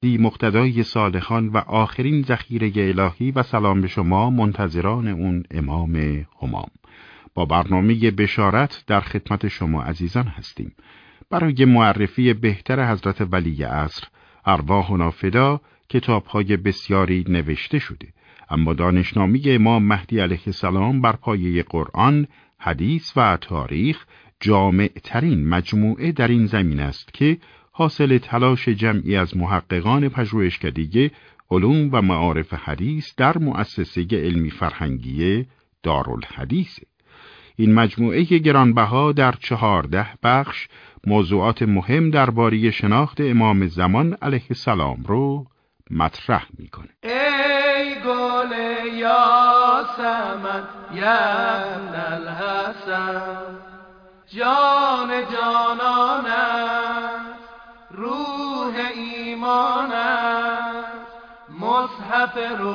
دی مقتدای صالحان و آخرین ذخیره الهی و سلام به شما منتظران اون امام همام. با برنامه بشارت در خدمت شما عزیزان هستیم. برای معرفی بهتر حضرت ولی عصر ارواحنا فدا کتاب‌های بسیاری نوشته شده، اما دانشنامه امام مهدی علیه السلام بر پایه قرآن، حدیث و تاریخ جامع ترین مجموعه در این زمین است که حاصل تلاش جمعی از محققان پژوهشکده علوم و معارف حدیث در مؤسسه علمی فرهنگی دارالحدیث. این مجموعه گرانبها در 14 بخش موضوعات مهم درباره شناخت امام زمان علیه السلام رو مطرح میکنه. ای گل یاسمن یبن الحسن، جان جانانت روح ایمانت، مصحف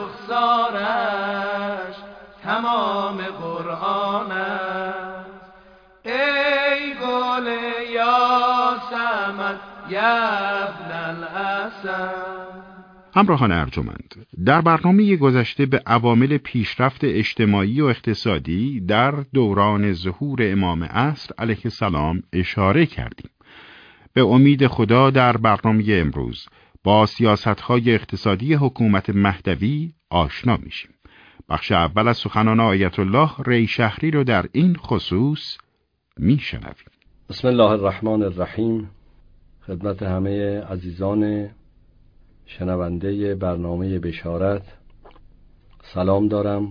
رخسارش تمام قرآنت. ای گل یاسمن یبن الحسن. همراهان ارجمند، در برنامه گذشته به عوامل پیشرفت اجتماعی و اقتصادی در دوران ظهور امام عصر علیه السلام اشاره کردیم. به امید خدا در برنامه امروز با سیاست‌های اقتصادی حکومت مهدوی آشنا میشیم. بخش اول از سخنان آیت الله ریشهری رو در این خصوص میشنویم. بسم الله الرحمن الرحیم. خدمت همه عزیزان شنونده برنامه بشارت سلام دارم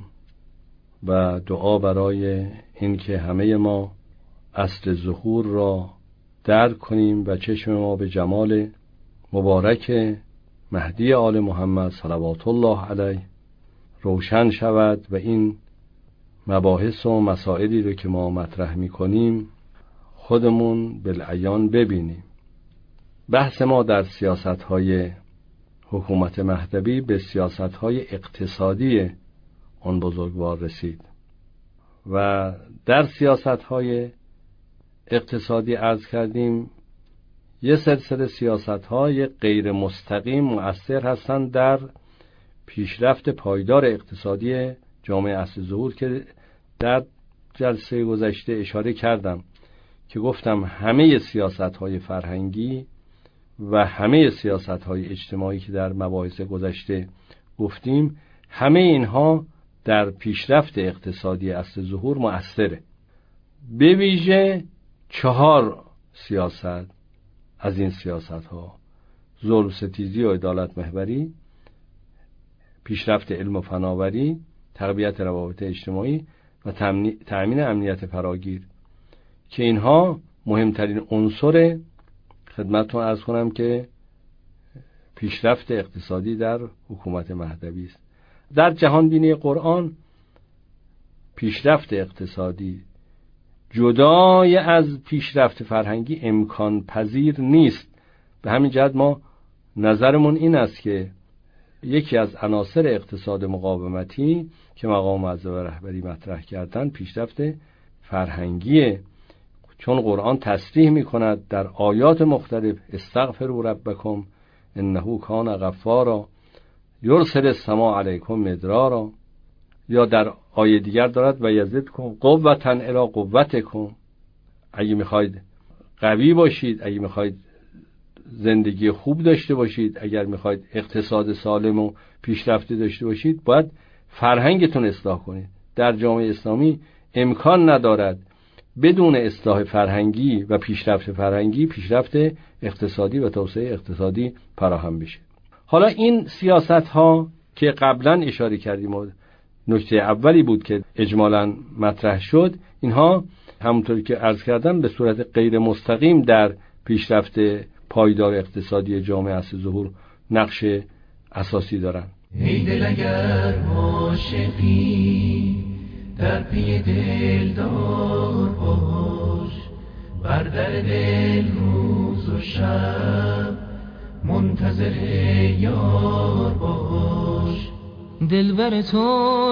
و دعا برای این که همه ما اصل ظهور را درک کنیم و چشم ما به جمال مبارک مهدی آل محمد صلوات الله علیه روشن شود و این مباحث و مسائلی رو که ما مطرح می‌کنیم خودمون بالعیان ببینیم. بحث ما در سیاست‌های حکومت مهدوی به سیاست‌های اقتصادی اون بزرگوار رسید و در سیاست‌های اقتصادی عرض کردیم یه سلسله سیاست‌های غیر مستقیم مؤثر هستند در پیشرفت پایدار اقتصادی جامعه اصل ظهور که در جلسه گذشته اشاره کردم که گفتم همه سیاست‌های فرهنگی و همه سیاست‌های اجتماعی که در مباحث گذشته گفتیم همه اینها در پیشرفت اقتصادی اصل ظهور مؤثره. به ویژه 4 سیاست از این سیاست‌ها، ظلم ستیزی و عدالت محوری، پیشرفت علم و فناوری، تقویت روابط اجتماعی و تأمین امنیت فراگیر، که اینها مهمترین عنصر خدمتتون عرض کنم که پیشرفت اقتصادی در حکومت مهدوی است. در جهان بینی قرآن پیشرفت اقتصادی جدای از پیشرفت فرهنگی امکان پذیر نیست. به همین جهت ما نظرمون این است که یکی از عناصر اقتصاد مقاومتی که مقام معظم رهبری مطرح کردن پیشرفت فرهنگیه، چون قرآن تصریح می‌کند در آیات مختلف استغفروا ربکم انه کان غفارا یرسل السماء علیکم مدرارا، یا در آیه دیگر دارد و یزدکم قوة الی قوتکم. اگه میخواید قوی باشید، اگه میخواید زندگی خوب داشته باشید، اگر میخواید اقتصاد سالم و پیشرفته داشته باشید، باید فرهنگتون اصلاح کنید. در جامعه اسلامی امکان ندارد بدون اصلاح فرهنگی و پیشرفت فرهنگی پیشرفت اقتصادی و توسعه اقتصادی فراهم بشه. حالا این سیاست ها که قبلا اشاره کردیم و نکته اولی بود که اجمالاً مطرح شد، اینها همونطور که عرض کردم به صورت غیر مستقیم در پیشرفت پایدار اقتصادی جامعه اصل ظهور نقش اساسی دارند. ای دل اگر عاشقی در پی دلدار باش، بر در دل روز و شب منتظر یار باش. دلبر تو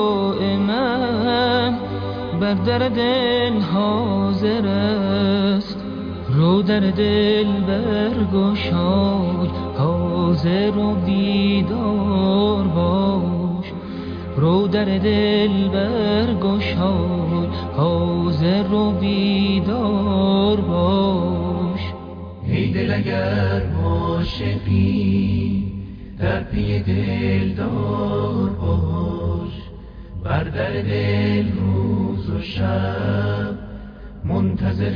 دائما بر در دل حاضر است، رو در دل برگشای حاضر و بیدار باش، رو در دل برگشای، حاضر و بیدار باش. ای دل اگر عاشقی در پی دلدار باش، بر در دل روز و شب منتظر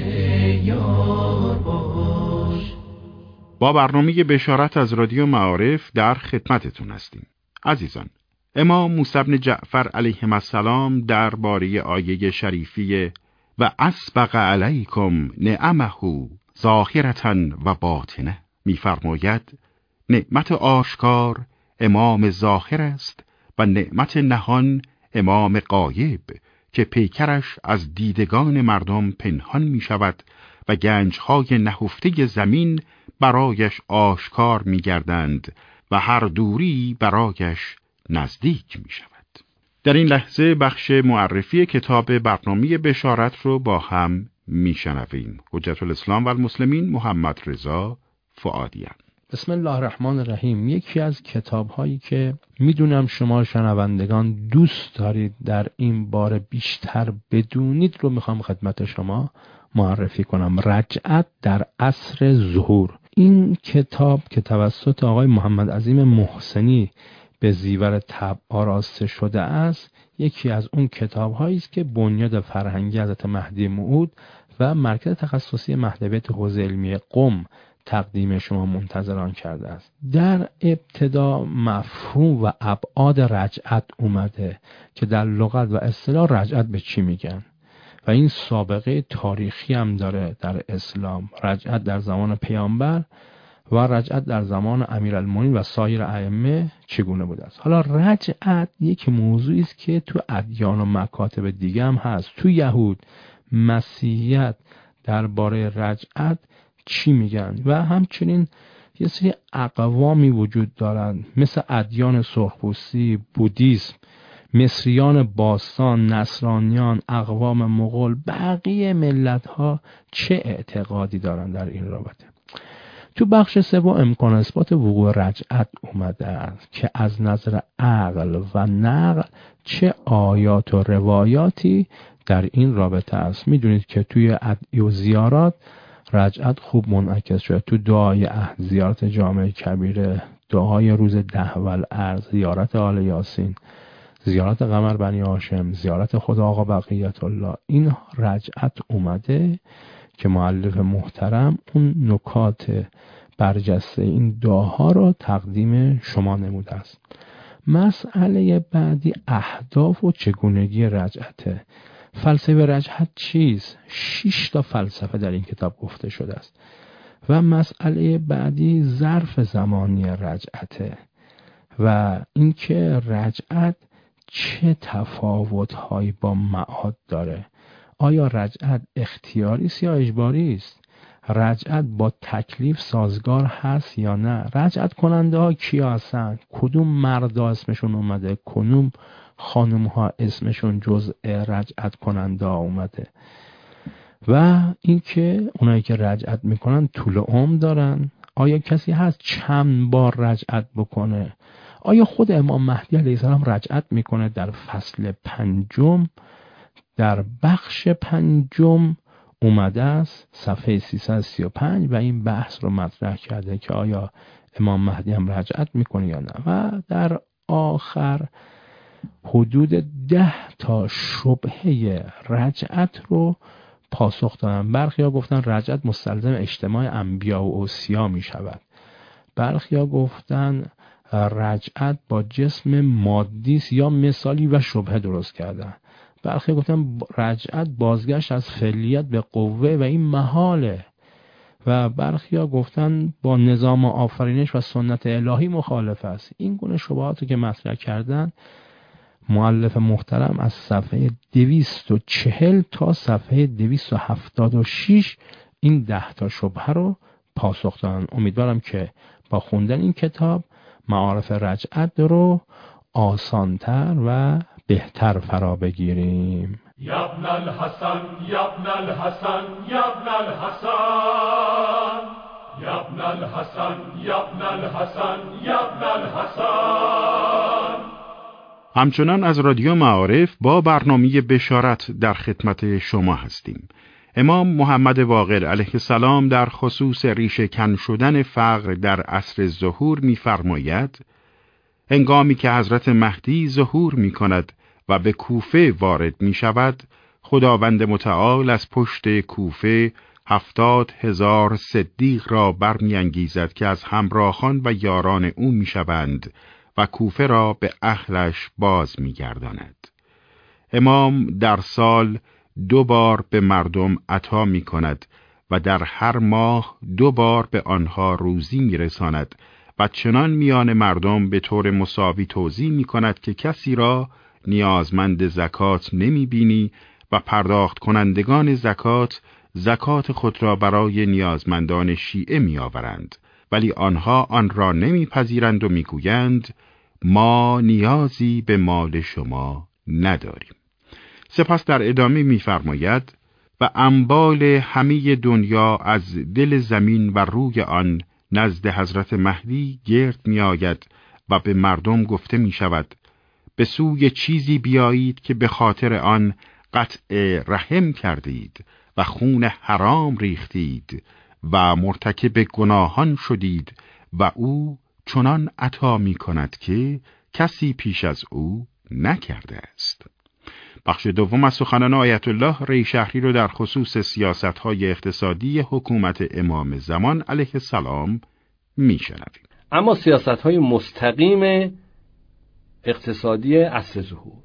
یار باش. با برنامه بشارت از رادیو معارف در خدمتتون هستیم. عزیزان، امام موسی بن جعفر علیه السلام درباره آیه شریفی و اسبغ علیکم نعمه ظاهرة و باطنه می‌فرماید نعمت آشکار امام ظاهر است و نعمت نهان امام غایب که پیکرش از دیدگان مردم پنهان می شود و گنجهای نهفته زمین برایش آشکار می گردند و هر دوری برایش نزدیک می شود. در این لحظه بخش معرفی کتاب برنامه بشارت رو با هم می شنویم. حجت الاسلام و المسلمین محمد رضا فؤادیان. بسم الله الرحمن الرحیم. یکی از کتاب‌هایی که میدونم شما شنوندگان دوست دارید در این باره بیشتر بدونید رو میخوام خدمت شما معرفی کنم. رجعت در عصر ظهور. این کتاب که توسط آقای محمد عظیم محسنی به زیور طبع آراسته شده است، یکی از اون کتاب‌هایی است که بنیاد فرهنگی حضرت مهدی موعود و مرکز تخصصی مهد بیت حوزه علمی قم تقدیم شما منتظران کرده است. در ابتدا مفهوم و ابعاد رجعت اومده که در لغت و اصطلاح رجعت به چی میگن و این سابقه تاریخی هم داره در اسلام. رجعت در زمان پیامبر و رجعت در زمان امیرالمومنین و سایر ائمه چگونه بوده است. حالا رجعت یک موضوعی است که تو ادیان و مکاتب دیگه هم هست. تو یهود، مسیحیت درباره رجعت چی میگن و همچنین یه سری اقوامی وجود دارن مثل ادیان سرخپوستی، بودیسم، مصریان باستان، نصرانیان، اقوام مغول، بقیه ملت ها چه اعتقادی دارن در این رابطه. تو بخش سوم امکان اثبات وقوع رجعت اومده است که از نظر عقل و نقل چه آیات و روایاتی در این رابطه است. میدونید که توی ادعیه و زیارات رجعت خوب منعکس شده. تو دعای عهد، زیارت جامع کبیره، دعای روز 10 والارض، زیارت آل یاسین، زیارت قمر بنی هاشم، زیارت خدا آقا بقیت الله، این رجعت اومده که مؤلف محترم اون نکات برجسته این دعاها رو تقدیم شما نموده است. مسئله بعدی اهداف و چگونگی رجعته. فلسفه رجعت چیست؟ 6 تا فلسفه در این کتاب گفته شده است. و مسئله بعدی ظرف زمانی رجعته و اینکه رجعت چه تفاوت‌هایی با معاد داره. آیا رجعت اختیاری است یا اجباری است؟ رجعت با تکلیف سازگار هست یا نه؟ رجعت کننده ها کیا هستن؟ کدوم مردا اسمشون اومده؟ کدوم خانم ها اسمشون جزء رجعت کننده ها اومده؟ و اینکه اونایی که رجعت میکنن طول عمر دارن؟ آیا کسی هست چند بار رجعت بکنه؟ آیا خود امام مهدی علیه السلام رجعت میکنه؟ در فصل 5 در بخش 5 اومده است، صفحه 335 و این بحث رو مطرح کرده که آیا امام مهدی هم رجعت میکنه یا نه. و در آخر حدود 10 تا شبهه رجعت رو پاسخ دادن. برخیا گفتن رجعت مستلزم اجتماع انبیا و اوصیا می شود. برخیا گفتن رجعت با جسم مادی است یا مثالی و شبهه درست کردن. برخی گفتن رجعت بازگشت از فعلیت به قوه و این محاله. و برخیا گفتن با نظام آفرینش و سنت الهی مخالف است. این گونه شبهاتی که مطرح کردن مؤلف محترم از صفحه 240 تا صفحه 276 این 10 تا شبهه رو پاسخ دادن. امیدوارم که با خوندن این کتاب معارف رجعت رو آسانتر و بهتر فرا بگیریم. یا ابن الحسن یا ابن الحسن یا ابن الحسن ابن الحسن یا ابن الحسن یا ابن الحسن. همچنان از رادیو معارف با برنامه بشارت در خدمت شما هستیم. امام محمد باقر علیه السلام در خصوص ریشه کن شدن فقر در عصر ظهور می‌فرماید: هنگامی که حضرت مهدی ظهور می‌کند و به کوفه وارد می‌شود، خداوند متعال از پشت کوفه 70,000 صدیق را برمی‌انگیزد که از همراهان و یاران او می‌شوند و کوفه را به اهلش باز می‌گرداند. امام در سال 2 بار به مردم عطا می‌کند و در هر ماه 2 بار به آنها روزی می‌رساند و چنان میان مردم به طور مساوی توزیع می‌کند که کسی را نیازمند زکات نمی‌بینی و پرداخت کنندگان زکات خود را برای نیازمندان شیعه می‌آورند، ولی آنها آن را نمی‌پذیرند و می‌گویند ما نیازی به مال شما نداریم. سپس در ادامه می‌فرماید: و اموال همه دنیا از دل زمین و روی آن نزد حضرت مهدی گرد می‌آید و به مردم گفته می‌شود به سوی چیزی بیایید که به خاطر آن قطع رحم کردید و خون حرام ریختید و مرتکب گناهان شدید و او چنان عطا می‌کند که کسی پیش از او نکرده است. بخش دوم از سخنان آیت الله ری شهری رو در خصوص سیاست‌های اقتصادی حکومت امام زمان علیه السلام می‌شنویم. اما سیاست‌های مستقیم اقتصادی عصر ظهور،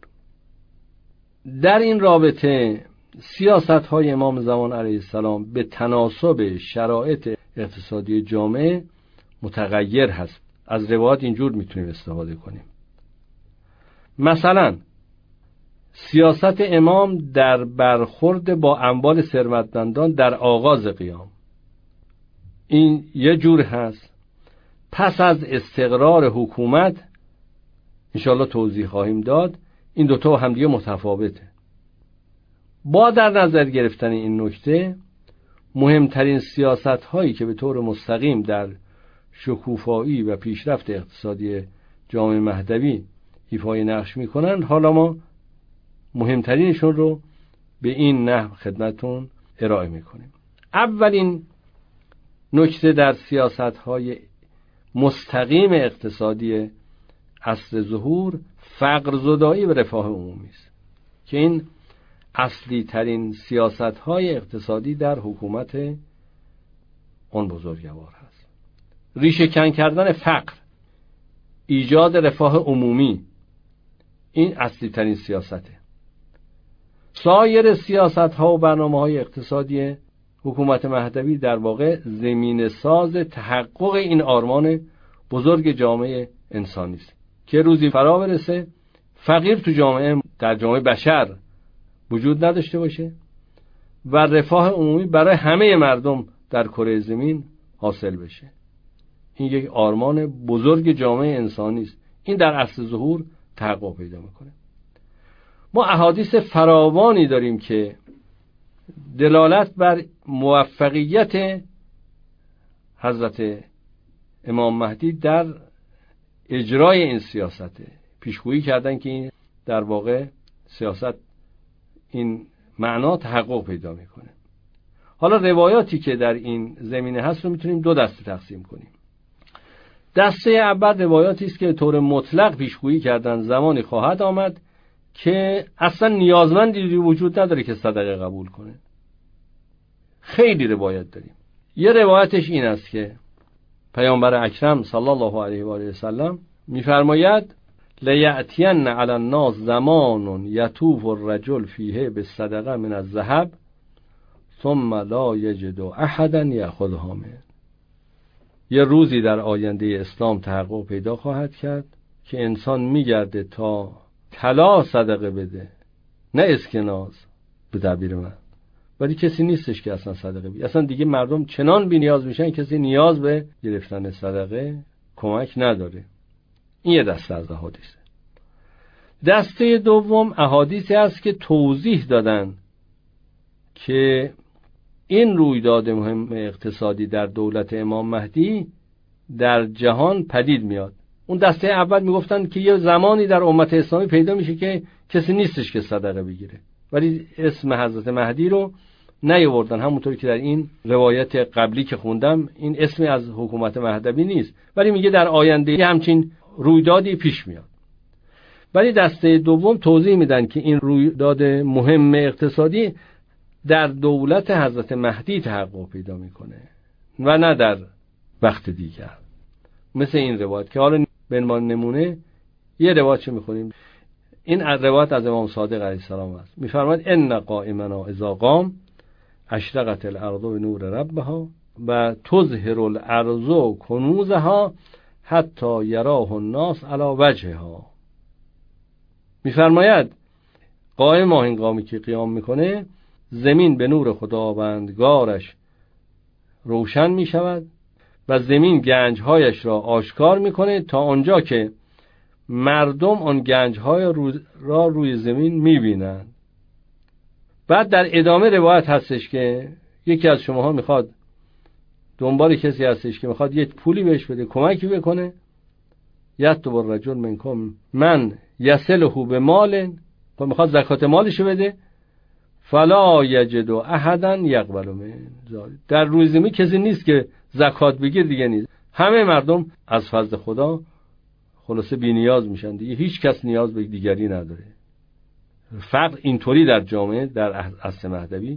در این رابطه سیاست‌های امام زمان علیه السلام به تناسب شرایط اقتصادی جامعه متغیر هست. از روایات اینجور میتونیم استفاده کنیم. مثلا سیاست امام در برخورد با اموال ثروتمندان در آغاز قیام، این یه جور هست. پس از استقرار حکومت انشاءالله توضیح خواهیم داد، این دوتا همدیگه متفاوته. با در نظر گرفتن این نکته، مهمترین سیاست هایی که به طور مستقیم در شکوفایی و پیشرفت اقتصادی جامعه مهدوی ایفای نقش میکنن، حالا ما مهمترینشون رو به این نحو خدمتون ارائه میکنیم. اولین نکته در سیاست های مستقیم اقتصادی عصر ظهور فقر زدایی و رفاه عمومی است که این اصلی ترین سیاست های اقتصادی در حکومت اون بزرگوار هست. ریشه کن کردن فقر، ایجاد رفاه عمومی، این اصلی ترین سیاسته. سایر سیاست ها و برنامه های اقتصادی حکومت مهدوی در واقع زمینه ساز تحقق این آرمان بزرگ جامعه انسانی است که روزی فرا برسه فقیر تو جامعه، در جامعه بشر وجود نداشته باشه و رفاه عمومی برای همه مردم در کره زمین حاصل بشه. این یک آرمان بزرگ جامعه انسانی است. این در عصر ظهور تحقق پیدا میکنه. ما احادیث فراوانی داریم که دلالت بر موفقیت حضرت امام مهدی در اجرای این سیاسته. پیشگویی کردن که این در واقع سیاست این معنا تحقق پیدا میکنه. حالا روایاتی که در این زمینه هست رو میتونیم دو دسته تقسیم کنیم. دسته اول روایاتی است که طور مطلق پیشگویی کردن زمانی خواهد آمد که اصلا نیازمندی وجود نداره که صدقه قبول کنه. خیلی روایت داریم. یه روایتش این است که پیامبر اکرم صلی الله علیه و آله و سلم می‌فرماید لیأتین علی الناس زمان یطوف الرجل فیه بالصدقه من الذهب ثم لا یجد احدا یأخذها منه. یه روزی در آینده اسلام تحقق پیدا خواهد کرد که انسان میگرده تا طلا صدقه بده، نه اسکناس به تعبیر من، ولی کسی نیستش که اصلا صدقه بده. اصلا دیگه مردم چنان بی نیاز میشن کسی نیاز به گرفتن صدقه کمک نداره. این یه دسته از احادیثه. دسته دوم احادیثی است که توضیح دادن که این رویداد مهم اقتصادی در دولت امام مهدی در جهان پدید میاد. اون دسته اول میگفتن که یه زمانی در امت اسلامی پیدا میشه که کسی نیستش که صدقه بگیره، ولی اسم حضرت مهدی رو نیاوردن. همونطور که در این روایت قبلی که خوندم این اسمی از حکومت مهدوی نیست، ولی میگه در آینده همچین رویدادی پیش میاد. ولی دسته دوم توضیح میدن که این رویداد مهم اقتصادی در دولت حضرت مهدی تحقق پیدا میکنه و نه در وقت دیگر. مثل این روایت که حالا به عنوان نمونه یه روایت چه میخونیم. این روایت از امام صادق علیه السلام است. میفرماید ان قائمنا اذا قام اشرقت الارض بنور ربها و تظهر الارض کنوزها حتی یراه الناس علی وجهها. میفرماید قائم ما هنگامی که قیام میکنه زمین به نور خداوندگارش روشن میشود و زمین گنجهایش را آشکار میکنه تا آنجا که مردم آن گنجهای را روی زمین میبینند. بعد در ادامه روایت هستش که یکی از شماها میخواد دنبال کسی هستش که میخواد یک پولی بهش بده، کمکی بکنه، یطلب الرجل منکم من یصله بمال، و میخواد زکات مالشو بده، فلا یجد احدا یقبل منه. در روی زمین کسی نیست که زکات بگیر، دیگه نیست. همه مردم از فضل خدا خلاصه بی نیاز میشن دیگه، هیچ کس نیاز به دیگری نداره. فقر اینطوری در جامعه در عصر مهدوی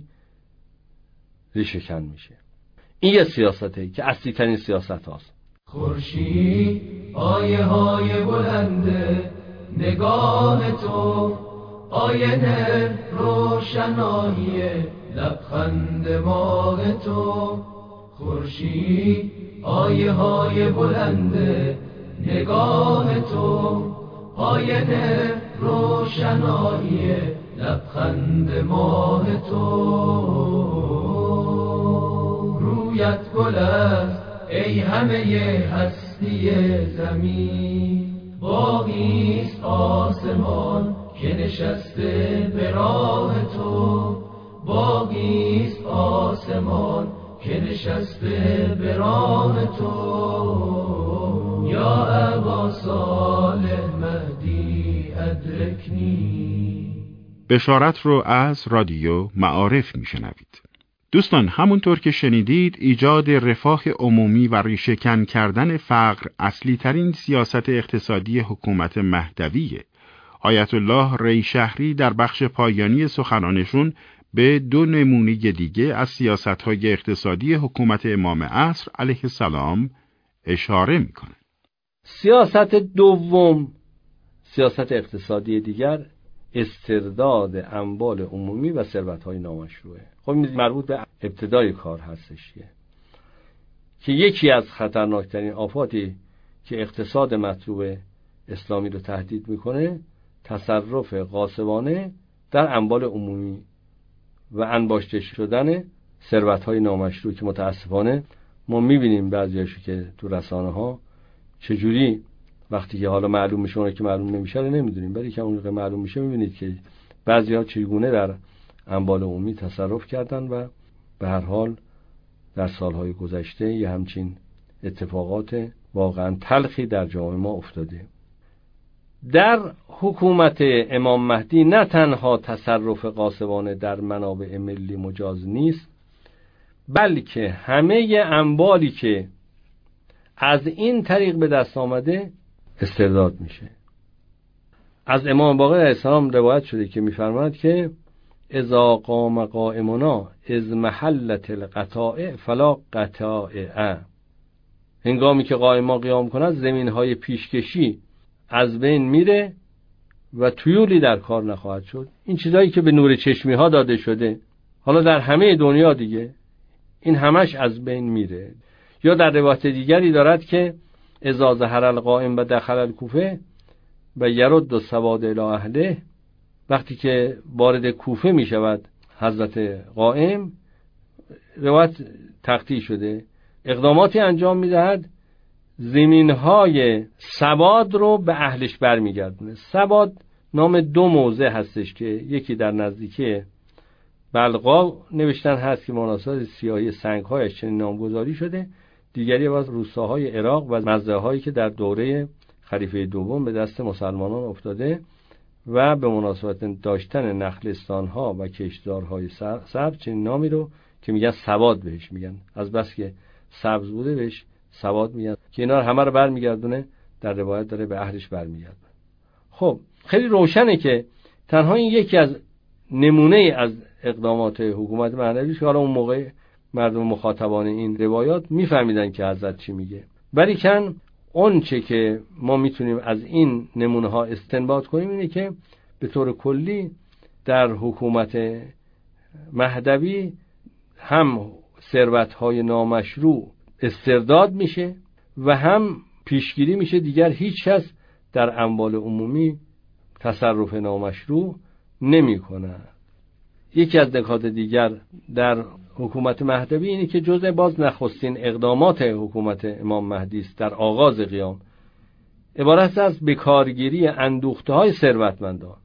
ریشه کن میشه. این یه سیاسته که اصلی ترین سیاست هاست. خورشید آیه های بلنده نگاه تو، آینه روشنایی لبخند ماه تو. خورشید آیه های بلنده نگاه تو، آینه روشنایی لبخند ماه تو. رویت گل است ای همه هستی زمین، باغیست آسمان که نشسته به راه تو، باغیست آسمان که نشسته به راه تو. یا ابا صالح مهدی ادرکنی. بشارت رو از رادیو معارف میشنوید. دوستان، همونطور که شنیدید ایجاد رفاه عمومی و ریشه‌کن کردن فقر اصلی ترین سیاست اقتصادی حکومت مهدویه. آیت الله ریشهری در بخش پایانی سخنانشون به دو نمونه دیگه از سیاست‌های اقتصادی حکومت امام عصر علیه السلام اشاره میکنه. سیاست دوم، سیاست اقتصادی دیگر، استرداد اموال عمومی و ثروت‌های نامشروعه. خب مربوط به ابتدای کار هستش که یکی از خطرناکترین آفاتی که اقتصاد مطلوب اسلامی رو تهدید میکنه تصرف غاصبانه در اموال عمومی و انباشته شدن ثروت‌های نامشروع که متاسفانه ما میبینیم بعضیاشو که تو رسانه‌ها چجوری وقتی که حالا معلوم میشه، اون که معلوم نمیشه رو نمیدونیم، ولی که اون که معلوم میشه میبینید که بعضی‌ها چگونه در اموال عمومی تصرف کردن و به هر حال در سالهای گذشته یه همچین اتفاقات واقعا تلخی در جامعه ما افتاده. در حکومت امام مهدی نه تنها تصرف غاصبانه در منابع ملی مجاز نیست، بلکه همه اموالی که از این طریق به دست آمده استرداد میشه. از امام باقر علیه السلام روایت شده که میفرماید که اذا قام قائمنا از محلت القطاع فلا قطاع. هنگامی که قائم ما قیام کند زمینهای پیشکشی از بین میره و تویولی در کار نخواهد شد. این چیزایی که به نور چشمی ها داده شده حالا در همه دنیا دیگه این همش از بین میره. یا در روایت دیگری دارد که اذا ظهر القائم و دخل الکوفه و یرد السواد الی اهله، وقتی که وارد کوفه می شود حضرت قائم، روایت تقطیع شده، اقداماتی انجام می دهد زمینهای سواد رو به اهلش برمیگردونه. سواد نام دو موضع هستش که یکی در نزدیکی بلقا نوشتن هست که مناسبت سیاهی سنگ‌هایش چنین نامگذاری شده. دیگری از روستاهای عراق و مزرعه‌هایی که در دوره خلیفه دوم به دست مسلمانان افتاده و به مناسبت داشتن نخلستان‌ها و کشتزارهای سبز چنین نامی رو که میگن سواد بهش میگن، از بس که سبز بوده بهش سواد میگن، که اینا همه رو برمیگردونه، در روایت داره به اهلش برمیگردونه. خب خیلی روشنه که تنها این یکی از نمونه از اقدامات حکومت مهدوی که حالا اون موقع مردم مخاطبان این روایات میفهمیدن که حضرت چی میگه، ولیکن اون چه که ما میتونیم از این نمونه ها استنباط کنیم اینه که به طور کلی در حکومت مهدوی هم ثروت‌های نامشروع استرداد میشه و هم پیشگیری میشه دیگر هیچ کس در اموال عمومی تصرف نامشروع نمی‌کنه. یکی از نکات دیگر در حکومت مهدوی اینه که جزء باز نخستین اقدامات حکومت امام مهدی است در آغاز قیام، عبارت از بکارگیری اندوخته‌های ثروتمندان.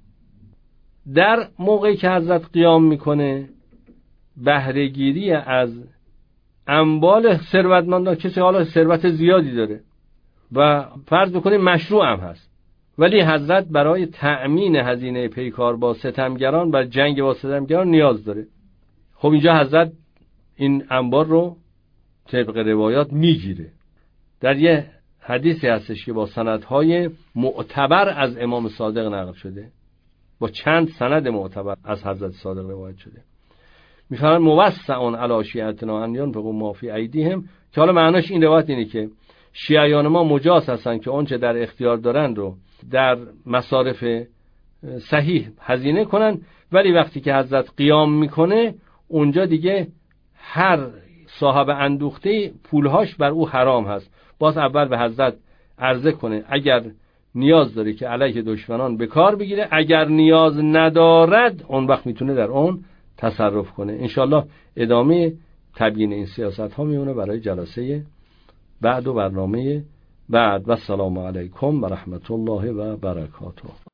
در موقعی که حضرت قیام میکنه بهره‌گیری از اموال ثروتمندان، کسی حالا ثروت زیادی داره و فرض بکنیم مشروع هم هست، ولی حضرت برای تأمین هزینه پیکار با ستمگران و جنگ با ستمگران نیاز داره. خب اینجا حضرت این انبار رو طبق روایات میگیره. در یه حدیثی هستش که با سندهای معتبر از امام صادق نقل شده، با چند سند معتبر از حضرت صادق روایت شده، میفرمان موسعون علی شیعتنا ان ينفقوا ما فی ایدیهم، که حالا معناش این روایت اینه که شیعیان ما مجاز هستن که اونچه در اختیار دارن رو در مصارف صحیح هزینه کنن، ولی وقتی که حضرت قیام میکنه اونجا دیگه هر صاحب اندوخته پولهاش بر او حرام هست. باز اول به حضرت عرضه کنه اگر نیاز داره که علیه دشمنان به کار بگیره، اگر نیاز ندارد اون وقت میتونه در اون تصرف کنه. انشالله ادامه تبیین این سیاست ها میونه برای جلسه بعد و برنامه بعد. و السلام علیکم و رحمت الله و برکاته.